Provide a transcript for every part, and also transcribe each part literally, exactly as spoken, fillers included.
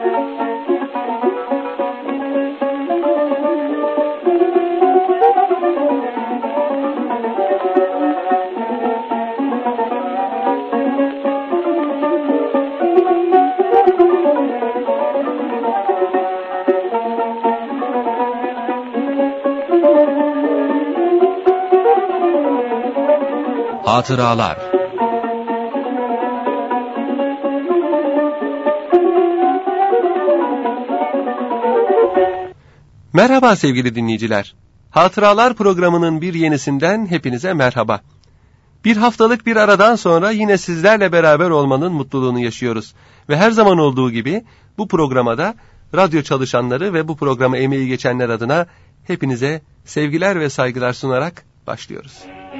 Hatıralar. Merhaba sevgili dinleyiciler. Hatıralar programının bir yenisinden hepinize merhaba. Bir haftalık bir aradan sonra yine sizlerle beraber olmanın mutluluğunu yaşıyoruz. Ve her zaman olduğu gibi bu programda radyo çalışanları ve bu programa emeği geçenler adına hepinize sevgiler ve saygılar sunarak başlıyoruz.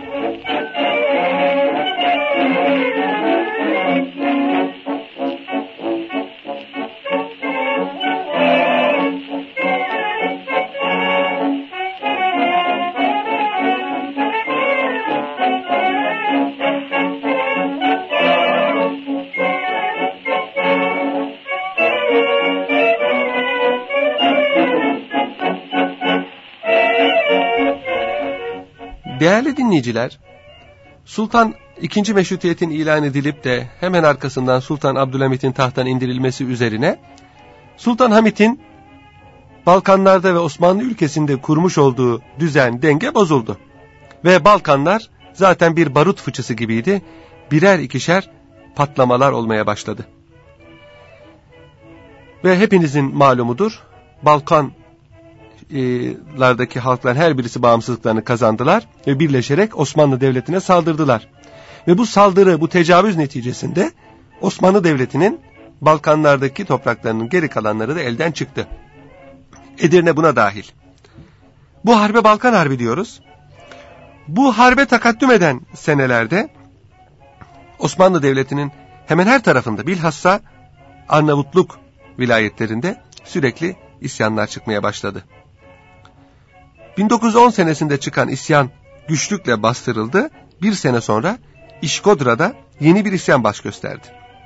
Değerli dinleyiciler, Sultan ikinci. Meşrutiyet'in ilan edilip de hemen arkasından Sultan Abdülhamit'in tahttan indirilmesi üzerine Sultan Hamit'in Balkanlarda ve Osmanlı ülkesinde kurmuş olduğu düzen, denge bozuldu. Ve Balkanlar zaten bir barut fıçısı gibiydi, birer ikişer patlamalar olmaya başladı. Ve hepinizin malumudur, Balkan lardaki halkların her birisi bağımsızlıklarını kazandılar ve birleşerek Osmanlı Devleti'ne saldırdılar. Ve bu saldırı, bu tecavüz neticesinde Osmanlı Devleti'nin Balkanlardaki topraklarının geri kalanları da elden çıktı. Edirne buna dahil. Bu harbe Balkan Harbi diyoruz. Bu harbe takaddüm eden senelerde Osmanlı Devleti'nin hemen her tarafında, bilhassa Arnavutluk vilayetlerinde sürekli isyanlar çıkmaya başladı. bin dokuz yüz on senesinde çıkan isyan güçlükle bastırıldı. Bir sene sonra İşkodra'da yeni bir isyan baş gösterdi.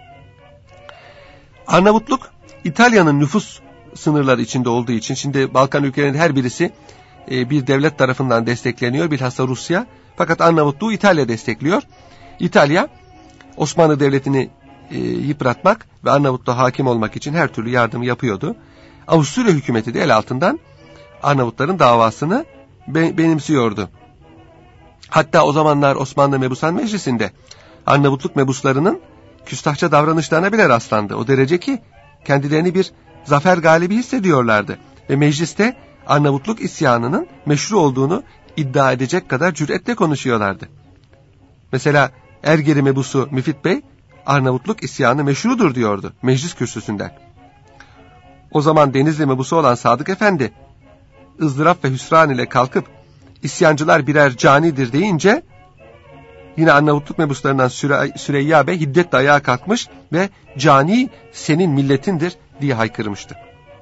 Arnavutluk, İtalya'nın nüfus sınırları içinde olduğu için, şimdi Balkan ülkelerinin her birisi bir devlet tarafından destekleniyor, bilhassa Rusya. Fakat Arnavutluğu İtalya destekliyor. İtalya, Osmanlı Devleti'ni e, yıpratmak ve Arnavutluğa hakim olmak için her türlü yardım yapıyordu. Avusturya hükümeti de el altından Arnavutların davasını be- benimsiyordu. Hatta o zamanlar Osmanlı Mebusan Meclisi'nde Arnavutluk mebuslarının küstahça davranışlarına bile rastlandı. O derece ki kendilerini bir zafer galibi hissediyorlardı. Ve mecliste Arnavutluk isyanının meşru olduğunu iddia edecek kadar cüretle konuşuyorlardı. Mesela Ergeri mebusu Müfit Bey, Arnavutluk isyanı meşrudur diyordu meclis kürsüsünden. O zaman Denizli mebusu olan Sadık Efendi, ızdırap ve hüsran ile kalkıp isyancılar birer canidir deyince yine Arnavutluk mebuslarından Süre- Süreyya Bey hiddetle ayağa kalkmış ve cani senin milletindir diye haykırmıştı.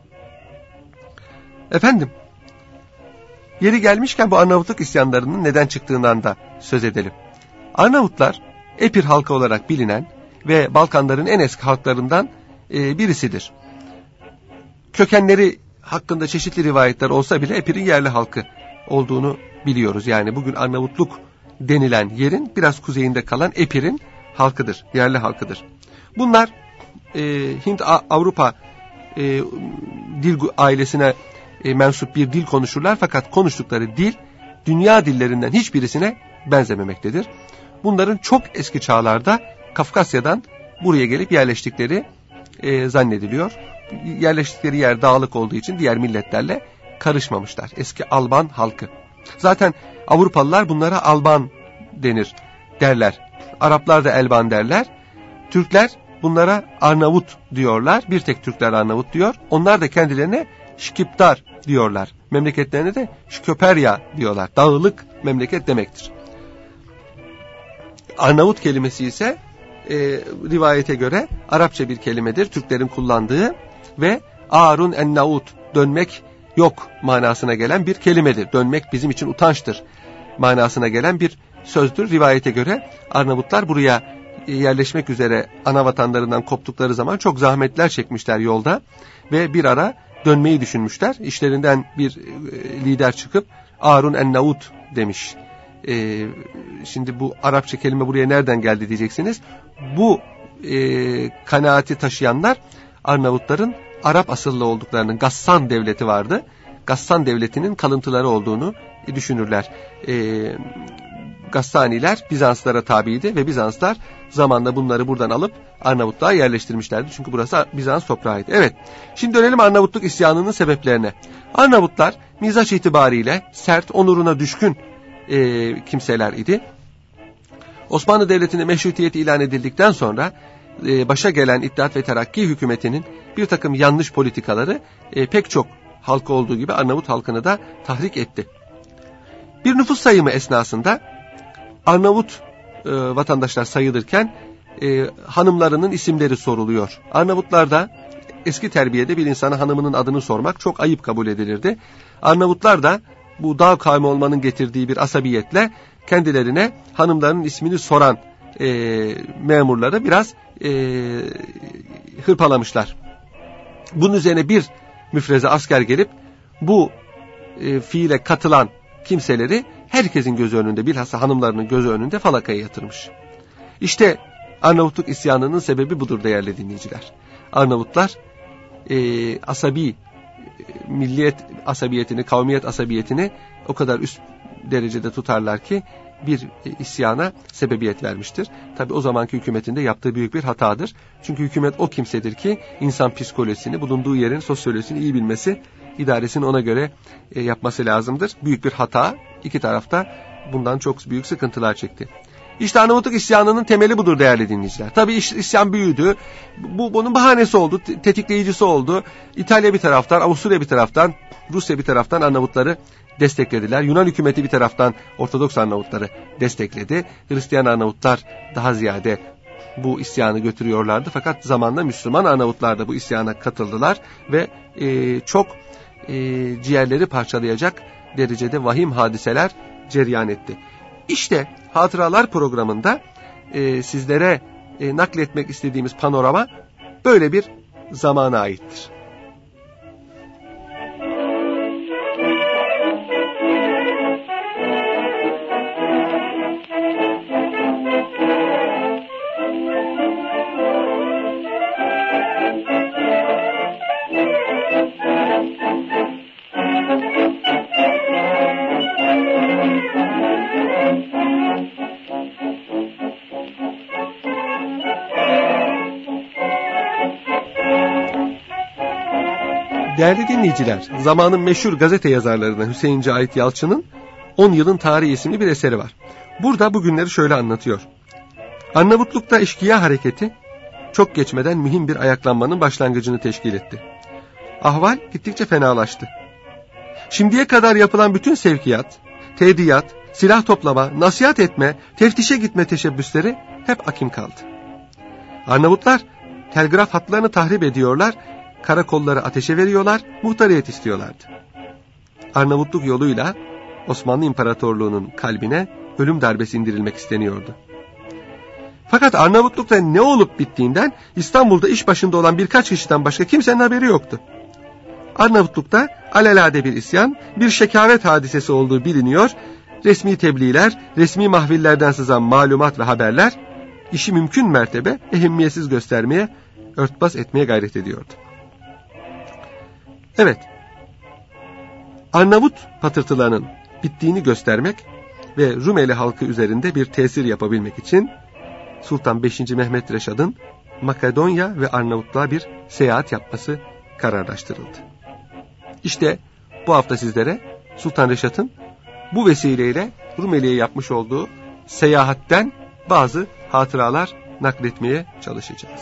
Efendim, yeri gelmişken bu Arnavutluk isyanlarının neden çıktığından da söz edelim. Arnavutlar Epir halkı olarak bilinen ve Balkanların en eski halklarından e, birisidir. Kökenleri hakkında çeşitli rivayetler olsa bile Epir'in yerli halkı olduğunu biliyoruz. Yani bugün Arnavutluk denilen yerin biraz kuzeyinde kalan Epir'in halkıdır, yerli halkıdır. Bunlar e, Hint-Avrupa e, dil ailesine e, mensup bir dil konuşurlar, fakat konuştukları dil dünya dillerinden hiçbirisine benzememektedir. Bunların çok eski çağlarda Kafkasya'dan buraya gelip yerleştikleri e, zannediliyor. Yerleştikleri yer dağlık olduğu için diğer milletlerle karışmamışlar. Eski Alban halkı. Zaten Avrupalılar bunlara Alban denir derler. Araplar da Elban derler. Türkler bunlara Arnavut diyorlar. Bir tek Türkler Arnavut diyor. Onlar da kendilerine Şkiptar diyorlar. Memleketlerine de Şköperya diyorlar. Dağlık memleket demektir. Arnavut kelimesi ise e, rivayete göre Arapça bir kelimedir. Türklerin kullandığı ve Arun en-Naut, dönmek yok manasına gelen bir kelimedir. Dönmek bizim için utançtır manasına gelen bir sözdür. Rivayete göre Arnavutlar buraya yerleşmek üzere ana vatanlarından koptukları zaman çok zahmetler çekmişler yolda ve bir ara dönmeyi düşünmüşler. İşlerinden bir lider çıkıp Arun en-Naut demiş. Ee, şimdi bu Arapça kelime buraya nereden geldi diyeceksiniz. Bu e, kanaati taşıyanlar Arnavutların Arap asıllı olduklarının, Gassan devleti vardı. Gassan devletinin kalıntıları olduğunu düşünürler. E, Gassaniler Bizanslara tabiydi ve Bizanslar zamanla bunları buradan alıp Arnavutluğa yerleştirmişlerdi. Çünkü burası Bizans toprağıydı. Evet, şimdi dönelim Arnavutluk isyanının sebeplerine. Arnavutlar mizaç itibariyle sert, onuruna düşkün e, kimseler idi. Osmanlı Devleti'ne meşrutiyeti ilan edildikten sonra e, başa gelen İttihat ve Terakki hükümetinin bir takım yanlış politikaları e, pek çok halkı olduğu gibi Arnavut halkını da tahrik etti. Bir nüfus sayımı esnasında Arnavut e, vatandaşlar sayılırken e, hanımlarının isimleri soruluyor. Arnavutlarda eski terbiyede bir insana hanımının adını sormak çok ayıp kabul edilirdi. Arnavutlar da bu dağ kavmi olmanın getirdiği bir asabiyetle kendilerine hanımlarının ismini soran e, memurları biraz e, hırpalamışlar. Bunun üzerine bir müfreze asker gelip bu e, fiile katılan kimseleri herkesin gözü önünde, bilhassa hanımlarının gözü önünde falakaya yatırmış. İşte Arnavutluk isyanının sebebi budur değerli dinleyiciler. Arnavutlar e, asabi, e, milliyet asabiyetini, kavmiyet asabiyetini o kadar üst derecede tutarlar ki bir e, isyana sebebiyet vermiştir. Tabi o zamanki hükümetin de yaptığı büyük bir hatadır. Çünkü hükümet o kimsedir ki insan psikolojisini, bulunduğu yerin sosyolojisini iyi bilmesi, idaresini ona göre e, yapması lazımdır. Büyük bir hata, iki tarafta bundan çok büyük sıkıntılar çekti. İşte Arnavutluk isyanının temeli budur değerli dinleyiciler. Tabii iş, isyan büyüdü. Bu bunun bahanesi oldu, tetikleyicisi oldu. İtalya bir taraftan, Avusturya bir taraftan, Rusya bir taraftan Arnavutları desteklediler. Yunan hükümeti bir taraftan Ortodoks Arnavutları destekledi. Hristiyan Arnavutlar daha ziyade bu isyanı götürüyorlardı. Fakat zamanla Müslüman Arnavutlar da bu isyana katıldılar ve e, çok e, ciğerleri parçalayacak derecede vahim hadiseler cereyan etti. İşte Hatıralar programında e, sizlere e, nakletmek istediğimiz panorama böyle bir zamana aittir. Değerli dinleyiciler, zamanın meşhur gazete yazarlarından Hüseyin Cahit Yalçın'ın on yılın Tarihi isimli bir eseri var. Burada bu günleri şöyle anlatıyor. Arnavutluk'ta eşkıya hareketi çok geçmeden mühim bir ayaklanmanın başlangıcını teşkil etti. Ahval gittikçe fenalaştı. Şimdiye kadar yapılan bütün sevkiyat, tediyat, silah toplama, nasihat etme, teftişe gitme teşebbüsleri hep akim kaldı. Arnavutlar telgraf hatlarını tahrip ediyorlar, karakolları ateşe veriyorlar, muhtariyet istiyorlardı. Arnavutluk yoluyla Osmanlı İmparatorluğu'nun kalbine ölüm darbesi indirilmek isteniyordu. Fakat Arnavutluk'ta ne olup bittiğinden İstanbul'da iş başında olan birkaç kişiden başka kimsenin haberi yoktu. Arnavutluk'ta alelade bir isyan, bir şekavet hadisesi olduğu biliniyor, resmi tebliğler, resmi mahvillerden sızan malumat ve haberler, işi mümkün mertebe ehemmiyetsiz göstermeye, örtbas etmeye gayret ediyordu. Evet, Arnavut patırtılarının bittiğini göstermek ve Rumeli halkı üzerinde bir tesir yapabilmek için Sultan beşinci. Mehmet Reşad'ın Makedonya ve Arnavutluğa bir seyahat yapması kararlaştırıldı. İşte bu hafta sizlere Sultan Reşad'ın bu vesileyle Rumeli'ye yapmış olduğu seyahatten bazı hatıralar nakletmeye çalışacağız.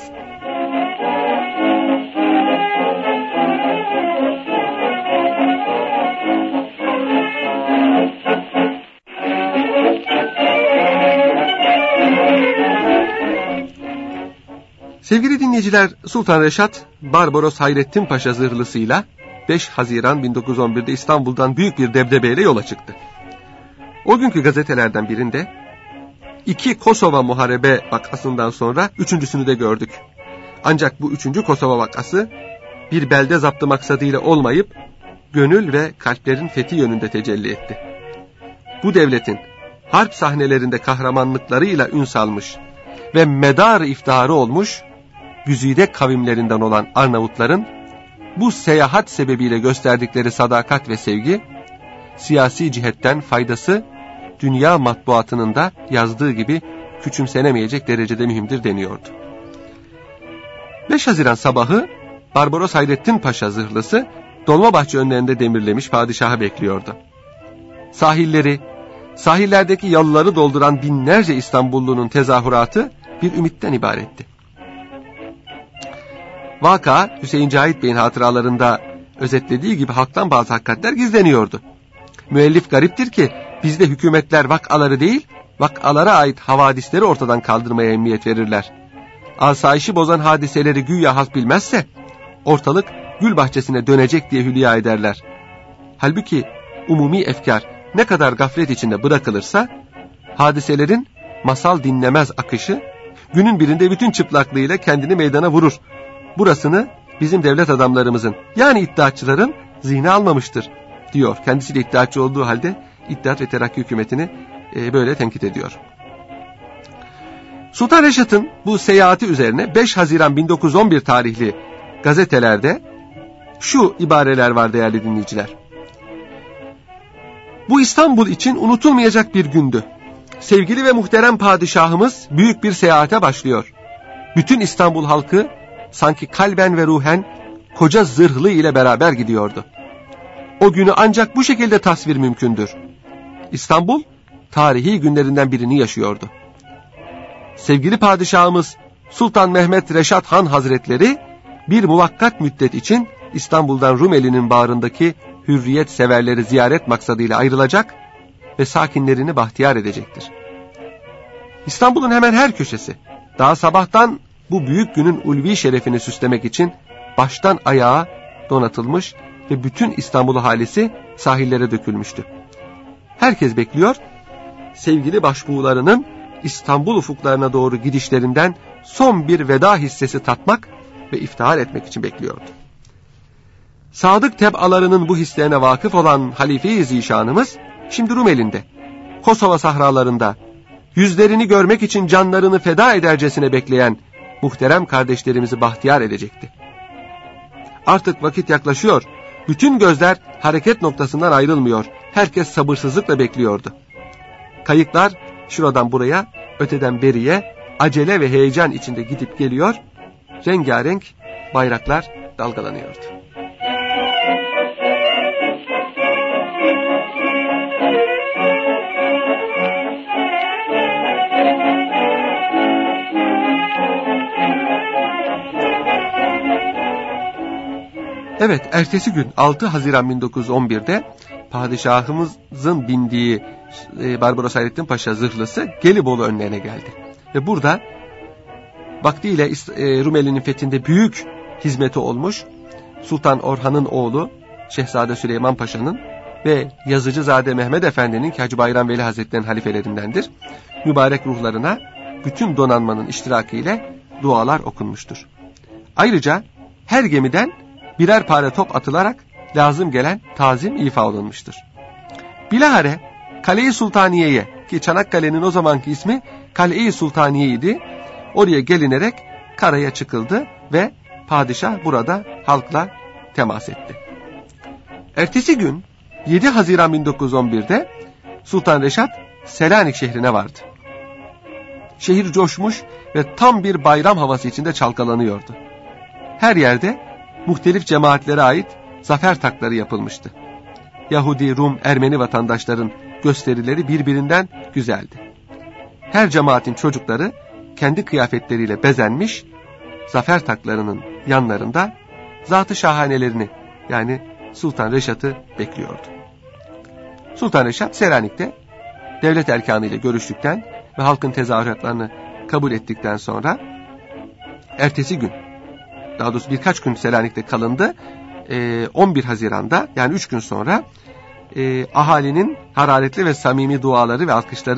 Sevgili dinleyiciler, Sultan Reşad, Barbaros Hayrettin Paşa zırhlısıyla beş Haziran bin dokuz yüz on bir'de İstanbul'dan büyük bir debdebeyle yola çıktı. O günkü gazetelerden birinde İki Kosova Muharebe vakasından sonra üçüncüsünü de gördük. Ancak bu üçüncü Kosova vakası bir belde zaptı maksadıyla olmayıp gönül ve kalplerin fethi yönünde tecelli etti. Bu devletin harp sahnelerinde kahramanlıklarıyla ün salmış ve medar iftiharı olmuş güzide kavimlerinden olan Arnavutların bu seyahat sebebiyle gösterdikleri sadakat ve sevgi, siyasi cihetten faydası dünya matbuatının da yazdığı gibi küçümsenemeyecek derecede mühimdir deniyordu. beş Haziran sabahı Barbaros Hayrettin Paşa zırhlısı Dolmabahçe önlerinde demirlemiş padişahı bekliyordu. Sahilleri, sahillerdeki yalıları dolduran binlerce İstanbullunun tezahüratı bir ümitten ibaretti. Vaka, Hüseyin Cahit Bey'in hatıralarında özetlediği gibi halktan bazı hakikatler gizleniyordu. Müellif gariptir ki bizde hükümetler vakaları değil, vakalara ait havadisleri ortadan kaldırmaya emniyet verirler. Asayişi bozan hadiseleri güya halk bilmezse ortalık gül bahçesine dönecek diye hülya ederler. Halbuki umumi efkar ne kadar gaflet içinde bırakılırsa hadiselerin masal dinlemez akışı günün birinde bütün çıplaklığıyla kendini meydana vurur. Burasını bizim devlet adamlarımızın yani iddiatçıların zihni almamıştır diyor. Kendisi de iddiatçı olduğu halde İttihat ve Terakki hükümetini e, böyle tenkit ediyor. Sultan Reşat'ın bu seyahati üzerine beş Haziran bin dokuz yüz on bir tarihli gazetelerde şu ibareler var değerli dinleyiciler. Bu İstanbul için unutulmayacak bir gündü. Sevgili ve muhterem padişahımız büyük bir seyahate başlıyor. Bütün İstanbul halkı sanki kalben ve ruhen koca zırhlı ile beraber gidiyordu. O günü ancak bu şekilde tasvir mümkündür. İstanbul tarihi günlerinden birini yaşıyordu. Sevgili padişahımız Sultan Mehmet Reşat Han Hazretleri bir muvakkat müddet için İstanbul'dan Rumeli'nin bağrındaki hürriyet severleri ziyaret maksadıyla ayrılacak ve sakinlerini bahtiyar edecektir. İstanbul'un hemen her köşesi daha sabahtan bu büyük günün ulvi şerefini süslemek için baştan ayağa donatılmış ve bütün İstanbul ahalisi sahillere dökülmüştü. Herkes bekliyor, sevgili başbuğlarının İstanbul ufuklarına doğru gidişlerinden son bir veda hissesi tatmak ve iftihar etmek için bekliyordu. Sadık tebalarının bu hislerine vakıf olan Halife-i Zişanımız şimdi Rumeli'nde, Kosova sahralarında yüzlerini görmek için canlarını feda edercesine bekleyen muhterem kardeşlerimizi bahtiyar edecekti. Artık vakit yaklaşıyor, bütün gözler hareket noktasından ayrılmıyor, herkes sabırsızlıkla bekliyordu. Kayıklar şuradan buraya, öteden beriye, acele ve heyecan içinde gidip geliyor, rengarenk bayraklar dalgalanıyordu. Evet, ertesi gün altı Haziran bin dokuz yüz on bir'de padişahımızın bindiği e, Barbaros Hayrettin Paşa zırhlısı Gelibolu önlerine geldi. Ve burada vaktiyle e, Rumeli'nin fethinde büyük hizmeti olmuş Sultan Orhan'ın oğlu Şehzade Süleyman Paşa'nın ve Yazıcızade Mehmet Efendi'nin ki Hacı Bayram Veli Hazretleri'nin halifelerindendir. Mübarek ruhlarına bütün donanmanın iştirakı ile dualar okunmuştur. Ayrıca her gemiden birer pare top atılarak lazım gelen tazim ifa olunmuştur. Bilahare Kale-i Sultaniye'ye ki Çanakkale'nin o zamanki ismi Kale-i Sultaniye idi. Oraya gelinerek karaya çıkıldı ve padişah burada halkla temas etti. Ertesi gün yedi Haziran bin dokuz yüz on bir'de Sultan Reşat Selanik şehrine vardı. Şehir coşmuş ve tam bir bayram havası içinde çalkalanıyordu. Her yerde muhtelif cemaatlere ait zafer takları yapılmıştı. Yahudi, Rum, Ermeni vatandaşların gösterileri birbirinden güzeldi. Her cemaatin çocukları kendi kıyafetleriyle bezenmiş, zafer taklarının yanlarında zat-ı şahanelerini yani Sultan Reşat'ı bekliyordu. Sultan Reşat Selanik'te devlet erkanı ile görüştükten ve halkın tezahüratlarını kabul ettikten sonra ertesi gün, daha doğrusu birkaç gün Selanik'te kalındı. Ee, on bir Haziran'da yani üç gün sonra e, ahalinin hararetli ve samimi duaları ve alkışları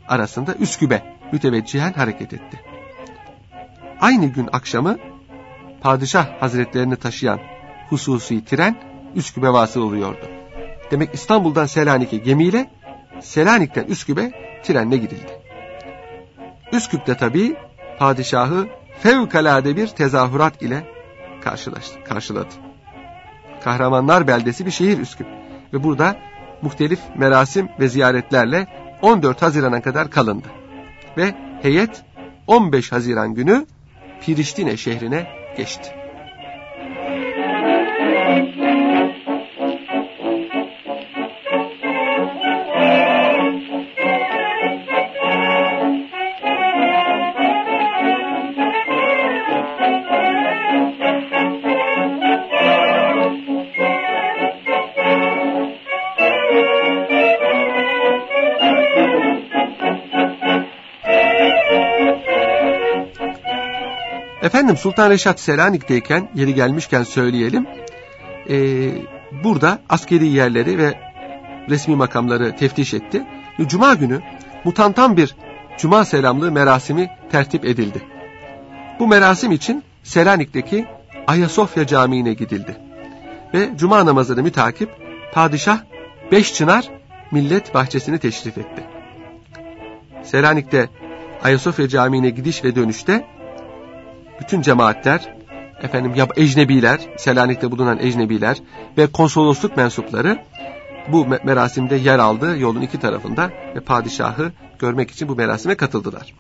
arasında Üsküp'e müteveccihen hareket etti. Aynı gün akşamı padişah hazretlerini taşıyan hususi tren Üsküp'e vasıl oluyordu. Demek İstanbul'dan Selanik'e gemiyle, Selanik'ten Üsküp'e trenle gidildi. Üsküp'te tabii padişahı fevkalade bir tezahürat ile karşılaştı, karşıladı. Kahramanlar beldesi bir şehir Üsküp ve burada muhtelif merasim ve ziyaretlerle on dört Haziran'a kadar kalındı. Ve heyet on beş Haziran günü Priştine şehrine geçti. Efendim Sultan Reşat Selanik'teyken, yeri gelmişken söyleyelim, ee, burada askeri yerleri ve resmi makamları teftiş etti. Cuma günü mutantan bir Cuma selamlığı merasimi tertip edildi. Bu merasim için Selanik'teki Ayasofya Camii'ne gidildi. Ve Cuma namazını mütakip padişah Beşçınar Millet Bahçesi'ni teşrif etti. Selanik'te Ayasofya Camii'ne gidiş ve dönüşte bütün cemaatler, efendim ecnebiler, Selanik'te bulunan ecnebiler ve konsolosluk mensupları bu merasimde yer aldı yolun iki tarafında ve padişahı görmek için bu merasime katıldılar.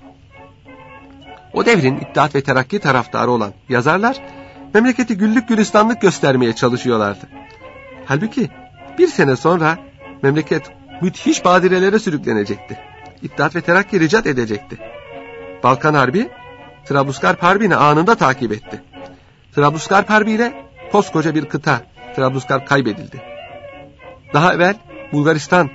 O devrin İttihat ve Terakki taraftarı olan yazarlar memleketi güllük gülistanlık göstermeye çalışıyorlardı. Halbuki bir sene sonra memleket müthiş badirelere sürüklenecekti. İttihat ve Terakki ricat edecekti. Balkan Harbi Trablusgarp Harbi'ni anında takip etti. Trablusgarp Harbi ile koskoca bir kıta Trablusgarp kaybedildi. Daha evvel Bulgaristan,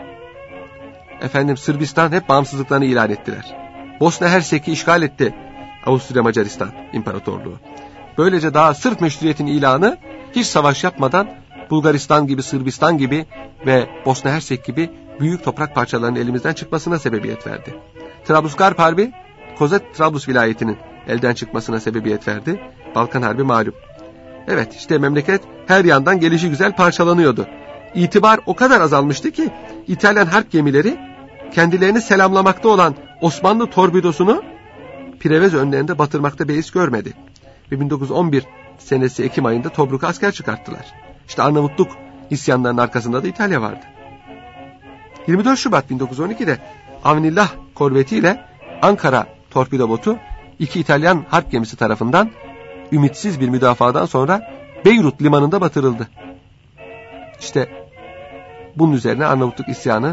efendim Sırbistan hep bağımsızlıklarını ilan ettiler. Bosna Hersek'i işgal etti Avusturya Macaristan İmparatorluğu. Böylece daha Sırp meşruiyetin ilanı hiç savaş yapmadan Bulgaristan gibi, Sırbistan gibi ve Bosna Hersek gibi büyük toprak parçalarının elimizden çıkmasına sebebiyet verdi. Trablusgarp Harbi Koza Trablus vilayetinin elden çıkmasına sebebiyet verdi. Balkan Harbi malum. Evet, işte memleket her yandan gelişi güzel parçalanıyordu. İtibar o kadar azalmıştı ki İtalyan harp gemileri kendilerini selamlamakta olan Osmanlı torbidosunu Prevez önlerinde batırmakta beis görmedi. Ve bin dokuz yüz on bir senesi Ekim ayında Tobruk'a asker çıkarttılar. İşte Arnavutluk isyanlarının arkasında da İtalya vardı. yirmi dört Şubat bin dokuz yüz on iki'de Avnillah korvetiyle Ankara torpido botu iki İtalyan harp gemisi tarafından ümitsiz bir müdafadan sonra Beyrut limanında batırıldı. İşte bunun üzerine Arnavutluk isyanı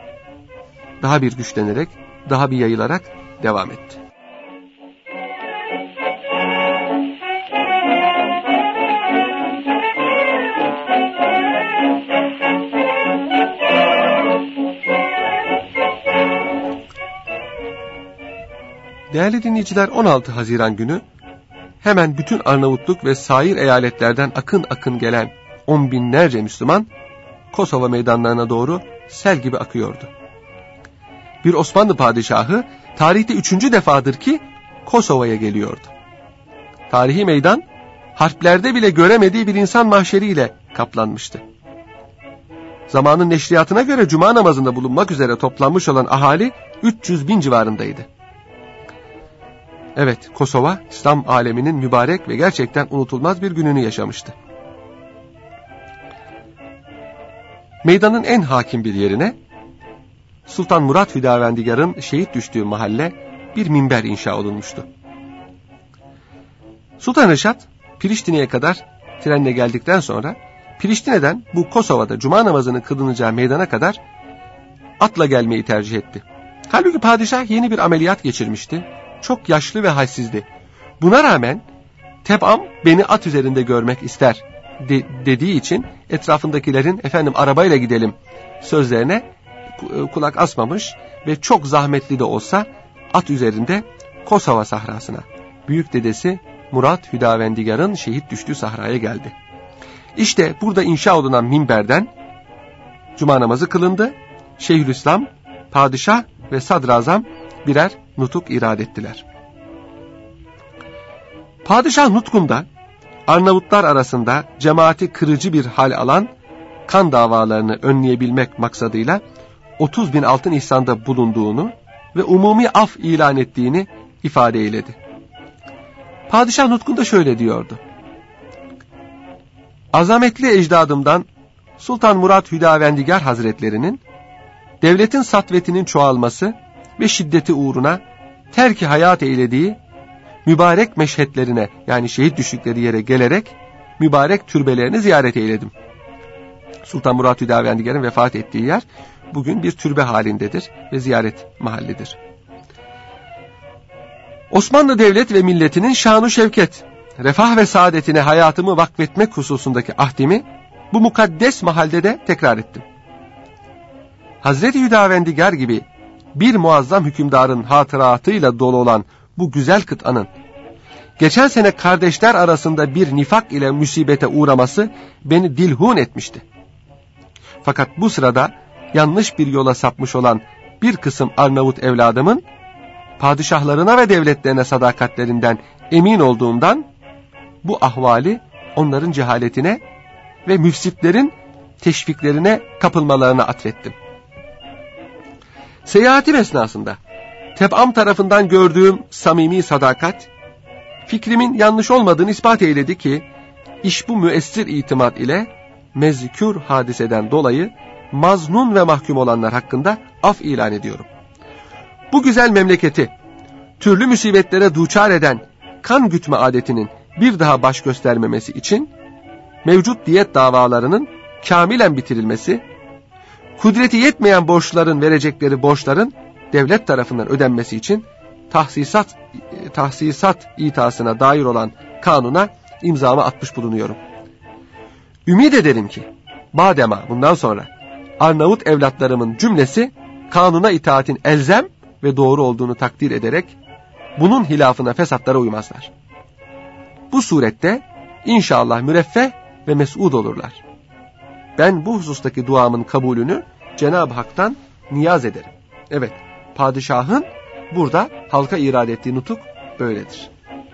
daha bir güçlenerek, daha bir yayılarak devam etti. Değerli dinleyiciler, on altı Haziran günü hemen bütün Arnavutluk ve sair eyaletlerden akın akın gelen on binlerce Müslüman Kosova meydanlarına doğru sel gibi akıyordu. Bir Osmanlı padişahı tarihte üçüncü defadır ki Kosova'ya geliyordu. Tarihi meydan harplerde bile göremediği bir insan mahşeriyle kaplanmıştı. Zamanın neşriyatına göre cuma namazında bulunmak üzere toplanmış olan ahali üç yüz bin civarındaydı. Evet, Kosova İslam aleminin mübarek ve gerçekten unutulmaz bir gününü yaşamıştı. Meydanın en hakim bir yerine Sultan Murat Hüdavendigar'ın şehit düştüğü mahalle bir minber inşa olunmuştu. Sultan Reşat Priştine'ye kadar trenle geldikten sonra Priştine'den bu Kosova'da cuma namazının kılınacağı meydana kadar atla gelmeyi tercih etti. Halbuki padişah yeni bir ameliyat geçirmişti. Çok yaşlı ve halsizdi. Buna rağmen Teb'am beni at üzerinde görmek ister de, dediği için etrafındakilerin efendim arabayla gidelim sözlerine kulak asmamış ve çok zahmetli de olsa at üzerinde Kosova sahrasına, büyük dedesi Murat Hüdavendigar'ın şehit düştüğü sahraya geldi. İşte burada inşa olunan minberden cuma namazı kılındı. Şeyhülislam padişah ve sadrazam birer nutuk irad ettiler. Padişah nutkunda Arnavutlar arasında cemaati kırıcı bir hal alan kan davalarını önleyebilmek maksadıyla otuz bin altın ihsanda bulunduğunu ve umumi af ilan ettiğini ifade eyledi. Padişah nutkunda şöyle diyordu: Azametli ecdadımdan Sultan Murat Hüdavendigar Hazretlerinin devletin satvetinin çoğalması ve şiddeti uğruna terki hayat eylediği mübarek meşhetlerine, yani şehit düştükleri yere gelerek mübarek türbelerini ziyaret eyledim. Sultan Murat Hüdavendigar'ın vefat ettiği yer bugün bir türbe halindedir ve ziyaret mahallidir. Osmanlı devlet ve milletinin şanu şevket, refah ve saadetine hayatımı vakfetmek hususundaki ahdimi bu mukaddes mahalde de tekrar ettim. Hazreti Hüdavendigar gibi bir muazzam hükümdarın hatıratıyla dolu olan bu güzel kıtanın geçen sene kardeşler arasında bir nifak ile musibete uğraması beni dilhun etmişti. Fakat bu sırada yanlış bir yola sapmış olan bir kısım Arnavut evladımın padişahlarına ve devletlerine sadakatlerinden emin olduğumdan bu ahvali onların cehaletine ve müfsitlerin teşviklerine kapılmalarına atfettim. Seyahatim esnasında tebam tarafından gördüğüm samimi sadakat, fikrimin yanlış olmadığını ispat eyledi ki, iş bu müessir itimat ile mezkür hadiseden dolayı maznun ve mahkum olanlar hakkında af ilan ediyorum. Bu güzel memleketi türlü musibetlere duçar eden kan gütme adetinin bir daha baş göstermemesi için mevcut diyet davalarının kamilen bitirilmesi, kudreti yetmeyen borçların verecekleri borçların devlet tarafından ödenmesi için tahsisat, tahsisat itasına dair olan kanuna imzamı atmış bulunuyorum. Ümid ederim ki badema bundan sonra Arnavut evlatlarımın cümlesi kanuna itaatin elzem ve doğru olduğunu takdir ederek bunun hilafına fesatlara uymazlar. Bu surette inşallah müreffeh ve mes'ud olurlar. Ben bu husustaki duamın kabulünü Cenab-ı Hak'tan niyaz ederim. Evet, padişahın burada halka irade ettiği nutuk böyledir.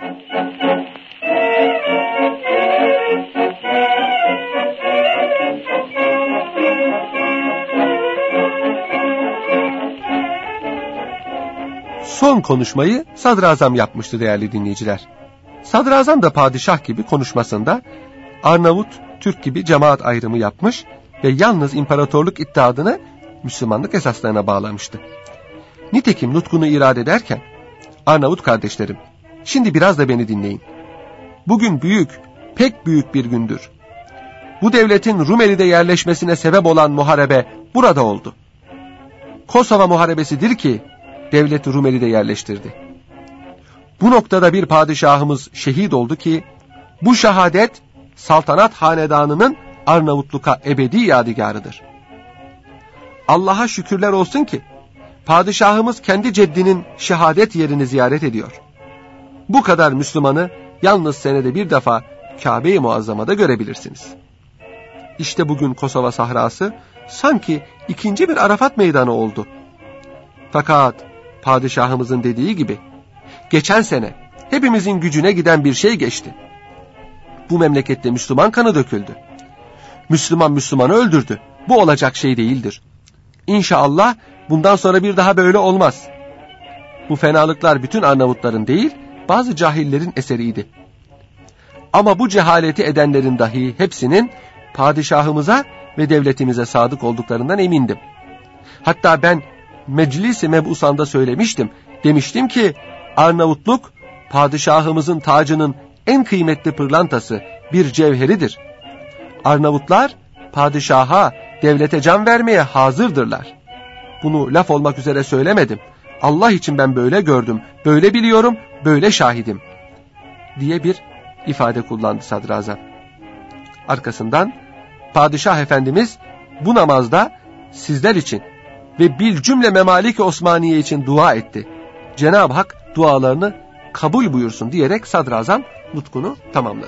Son konuşmayı sadrazam yapmıştı değerli dinleyiciler. Sadrazam da padişah gibi konuşmasında Arnavut, Türk gibi cemaat ayrımı yapmış ve yalnız imparatorluk iddiadını Müslümanlık esaslarına bağlamıştı. Nitekim nutkunu irade ederken, Arnavut kardeşlerim, şimdi biraz da beni dinleyin. Bugün büyük, pek büyük bir gündür. Bu devletin Rumeli'de yerleşmesine sebep olan muharebe burada oldu. Kosova muharebesidir ki devleti Rumeli'de yerleştirdi. Bu noktada bir padişahımız şehit oldu ki bu şehadet saltanat hanedanının Arnavutluka ebedi yadigarıdır. Allah'a şükürler olsun ki padişahımız kendi ceddinin şehadet yerini ziyaret ediyor. Bu kadar Müslümanı yalnız senede bir defa Kabe-i Muazzama'da görebilirsiniz. İşte bugün Kosova sahrası sanki ikinci bir Arafat meydanı oldu. Fakat padişahımızın dediği gibi geçen sene hepimizin gücüne giden bir şey geçti. Bu memlekette Müslüman kanı döküldü. Müslüman Müslümanı öldürdü. Bu olacak şey değildir. İnşallah bundan sonra bir daha böyle olmaz. Bu fenalıklar bütün Arnavutların değil, bazı cahillerin eseriydi. Ama bu cehaleti edenlerin dahi hepsinin padişahımıza ve devletimize sadık olduklarından emindim. Hatta ben Meclis-i Mebusan'da söylemiştim. Demiştim ki Arnavutluk padişahımızın tacının en kıymetli pırlantası, bir cevheridir. Arnavutlar padişaha, devlete can vermeye hazırdırlar. Bunu laf olmak üzere söylemedim. Allah için ben böyle gördüm, böyle biliyorum, böyle şahidim diye bir ifade kullandı sadrazam. Arkasından padişah efendimiz bu namazda sizler için ve bil cümle memalik-i Osmaniye için dua etti. Cenab-ı Hak dualarını kabul buyursun diyerek sadrazam nutkunu tamamladı.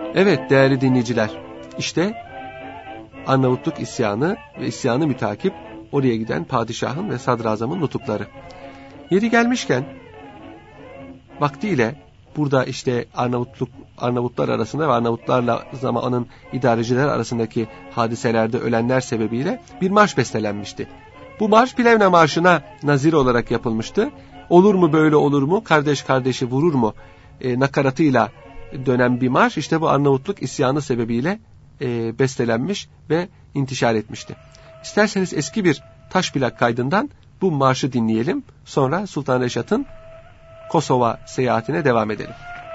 Evet değerli dinleyiciler, işte Arnavutluk isyanı ve isyanı mütakip oraya giden padişahın ve sadrazamın nutukları. Yeri gelmişken vaktiyle burada işte Arnavutluk Arnavutlar arasında ve Arnavutlarla zamanın idareciler arasındaki hadiselerde ölenler sebebiyle bir marş bestelenmişti. Bu marş Plevne Marşı'na nazir olarak yapılmıştı. Olur mu böyle olur mu, kardeş kardeşi vurur mu e, nakaratıyla dönen bir marş işte bu Arnavutluk isyanı sebebiyle e, bestelenmiş ve intişar etmişti. İsterseniz eski bir taş plak kaydından bu marşı dinleyelim. Sonra Sultan Reşat'ın Kosova seyahatine devam edelim.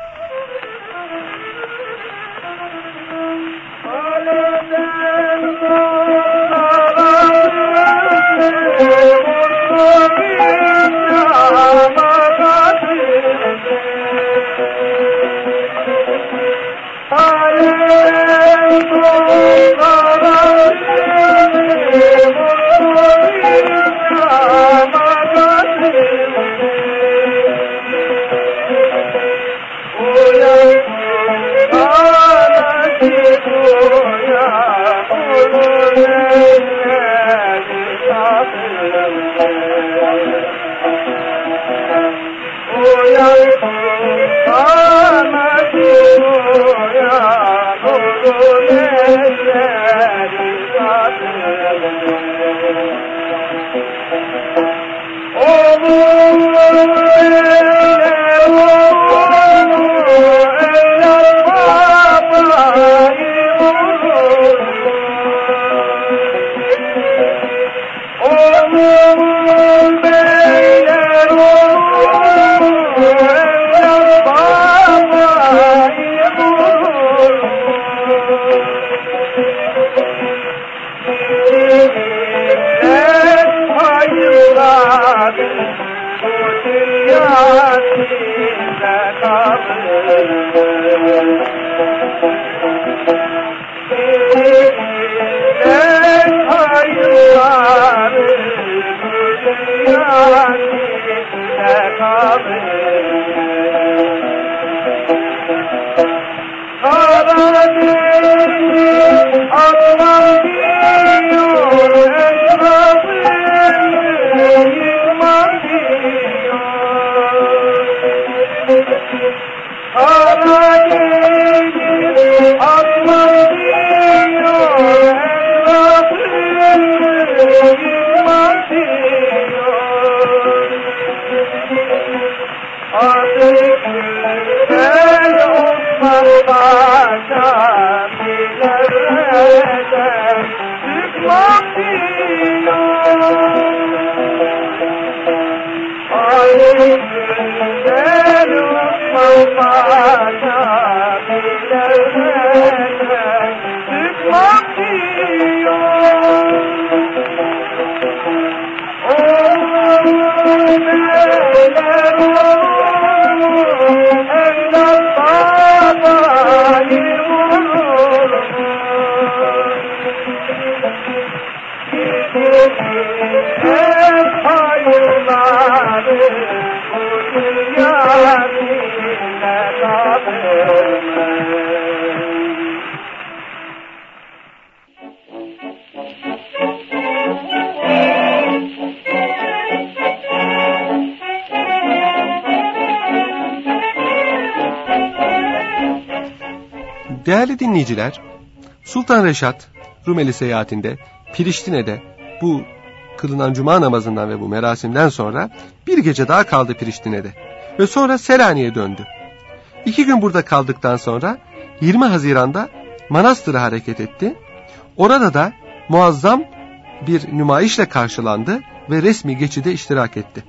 Değerli dinleyiciler, Sultan Reşat Rumeli seyahatinde Priştine'de bu kılınan cuma namazından ve bu merasimden sonra bir gece daha kaldı Priştine'de ve sonra Selanik'e döndü. İki gün burada kaldıktan sonra yirmi Haziran'da Manastır'a hareket etti. Orada da muazzam bir nümayişle karşılandı ve resmi geçide iştirak etti.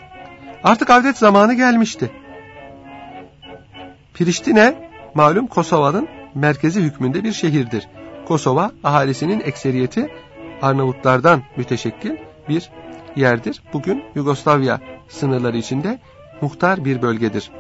Artık avdet zamanı gelmişti. Priştine malum Kosova'nın merkezi hükmünde bir şehirdir. Kosova ahalisinin ekseriyeti Arnavutlardan müteşekkil bir yerdir. Bugün Yugoslavya sınırları içinde muhtar bir bölgedir.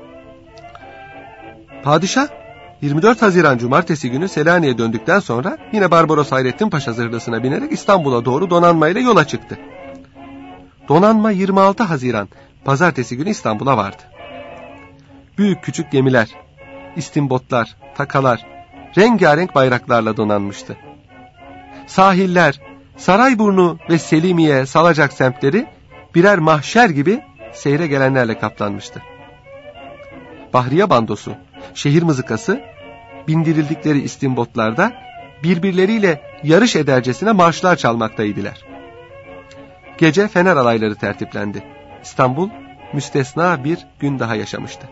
Padişah yirmi dört Haziran Cumartesi günü Selanik'e döndükten sonra yine Barbaros Hayrettin Paşa zırhlısına binerek İstanbul'a doğru donanmayla yola çıktı. Donanma yirmi altı Haziran Pazartesi günü İstanbul'a vardı. Büyük küçük gemiler, istimbotlar, takalar, rengarenk bayraklarla donanmıştı. Sahiller, Sarayburnu ve Selimiye, Salacak semtleri birer mahşer gibi seyre gelenlerle kaplanmıştı. Bahriye bandosu, şehir mızıkası, bindirildikleri istimbotlarda birbirleriyle yarış edercesine marşlar çalmaktaydılar. Gece fener alayları tertiplendi. İstanbul müstesna bir gün daha yaşamıştı.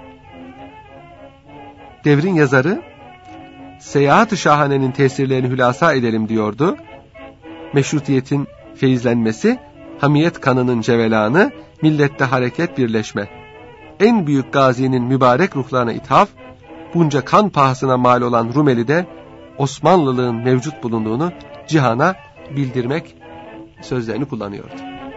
Devrin yazarı, Seyahat-ı Şahane'nin tesirlerini hülasa edelim diyordu. Meşrutiyetin feyizlenmesi, hamiyet kanının cevelanı, millette hareket birleşme. En büyük gazinin mübarek ruhlarına ithaf, bunca kan pahasına mal olan Rumeli'de Osmanlılığın mevcut bulunduğunu cihana bildirmek sözlerini kullanıyordu.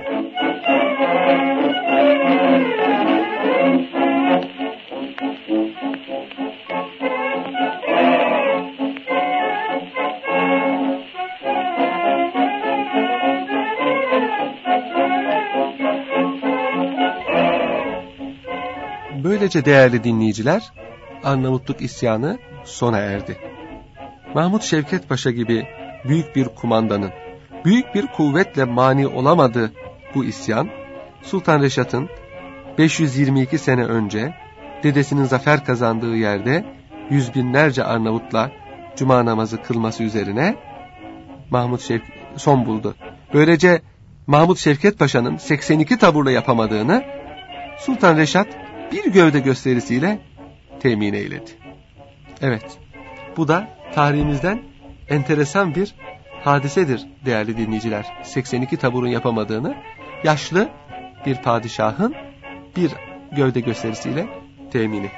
Böylece değerli dinleyiciler, Arnavutluk isyanı sona erdi. Mahmut Şevket Paşa gibi büyük bir kumandanın, büyük bir kuvvetle mani olamadığı bu isyan, Sultan Reşat'ın beş yüz yirmi iki sene önce dedesinin zafer kazandığı yerde yüz binlerce Arnavutla cuma namazı kılması üzerine Mahmut Şevk son buldu. Böylece Mahmut Şevket Paşa'nın seksen iki taburla yapamadığını Sultan Reşat bir gövde gösterisiyle temin eyledi. Evet, bu da tarihimizden enteresan bir hadisedir değerli dinleyiciler. seksen iki taburun yapamadığını yaşlı bir padişahın bir gövde gösterisiyle temini.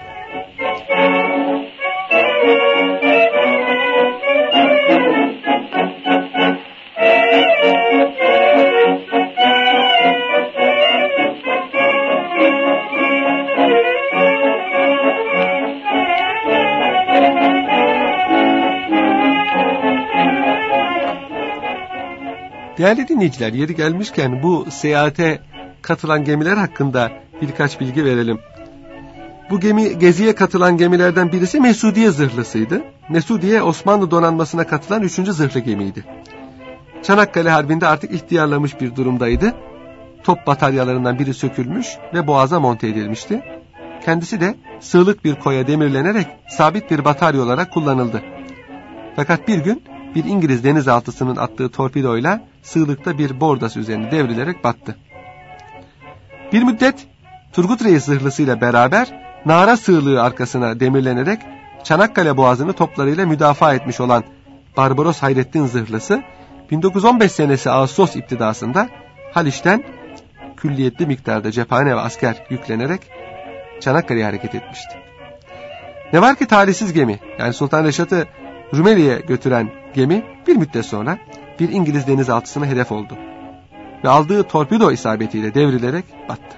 Değerli dinleyiciler, yeri gelmişken bu seyahate katılan gemiler hakkında birkaç bilgi verelim. Bu gemi, geziye katılan gemilerden birisi Mesudiye zırhlısıydı. Mesudiye, Osmanlı donanmasına katılan üçüncü zırhlı gemiydi. Çanakkale Harbi'nde artık ihtiyarlamış bir durumdaydı. Top bataryalarından biri sökülmüş ve boğaza monte edilmişti. Kendisi de sığlık bir koya demirlenerek sabit bir batarya olarak kullanıldı. Fakat bir gün bir İngiliz denizaltısının attığı torpidoyla sığlıkta bir bordas üzerine devrilerek battı. Bir müddet Turgut Reis zırhlısıyla beraber Nara sığlığı arkasına demirlenerek Çanakkale Boğazı'nı toplarıyla müdafaa etmiş olan Barbaros Hayrettin zırhlısı bin dokuz yüz on beş senesi Ağustos iptidasında Haliç'ten külliyetli miktarda cephane ve asker yüklenerek Çanakkale'ye hareket etmişti. Ne var ki talihsiz gemi, yani Sultan Reşat'ı Rumeli'ye götüren gemi bir müddet sonra bir İngiliz denizaltısına hedef oldu ve aldığı torpido isabetiyle devrilerek battı.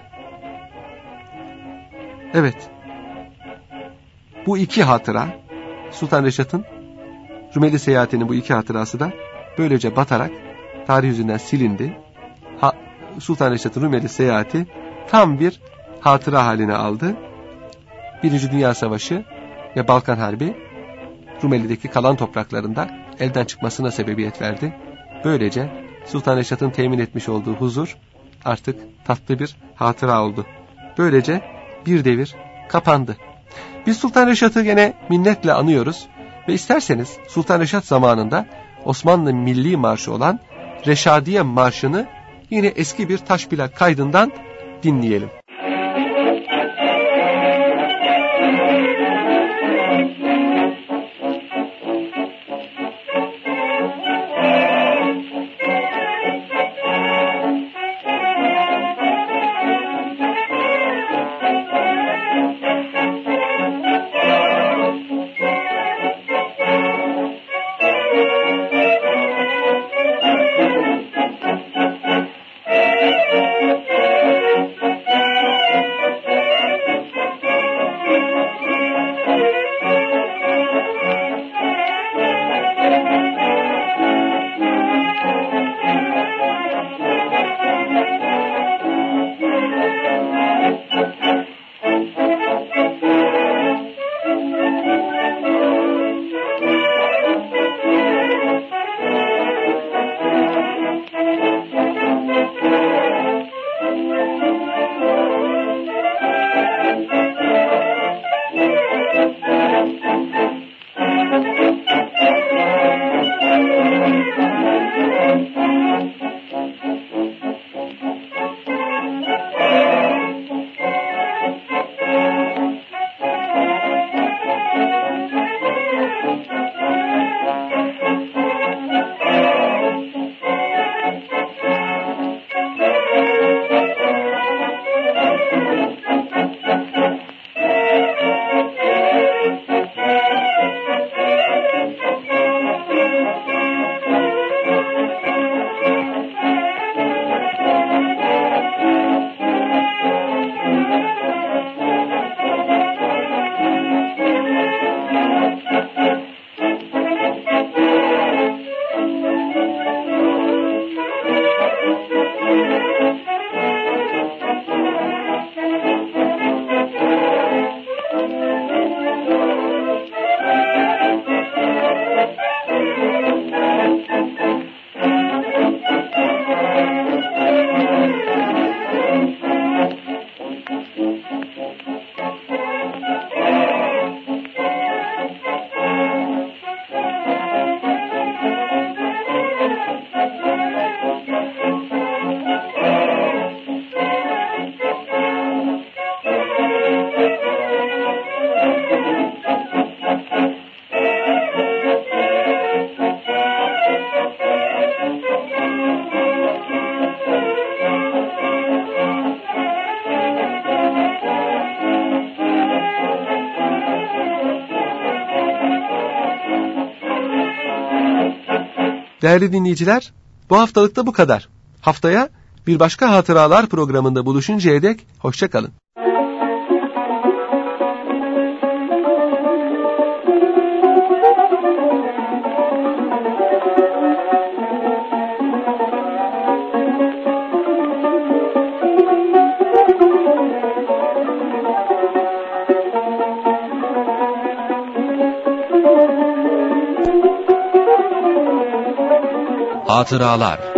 Evet, bu iki hatıra, Sultan Reşat'ın Rumeli seyahatinin bu iki hatırası da böylece batarak tarih yüzünden silindi. Ha, Sultan Reşat'ın Rumeli seyahati tam bir hatıra haline aldı. Birinci Dünya Savaşı ve Balkan Harbi Rumeli'deki kalan topraklarında elden çıkmasına sebebiyet verdi. Böylece Sultan Reşat'ın temin etmiş olduğu huzur artık tatlı bir hatıra oldu. Böylece bir devir kapandı. Biz Sultan Reşat'ı gene minnetle anıyoruz ve isterseniz Sultan Reşat zamanında Osmanlı milli marşı olan Reşadiye Marşı'nı yine eski bir taş plak kaydından dinleyelim. Değerli dinleyiciler, bu haftalık da bu kadar. Haftaya bir başka hatıralar programında buluşuncaya dek hoşça kalın. Hatıralar.